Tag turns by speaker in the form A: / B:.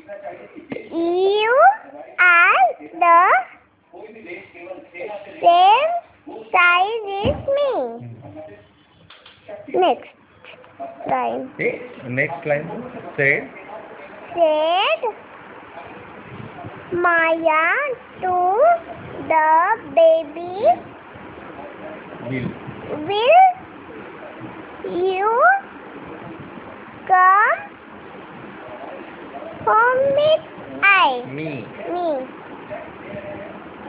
A: You are the same size as me. Next line.
B: Next line. Said
A: Maya to the baby. Will you come home with I?
B: Me.
A: Me.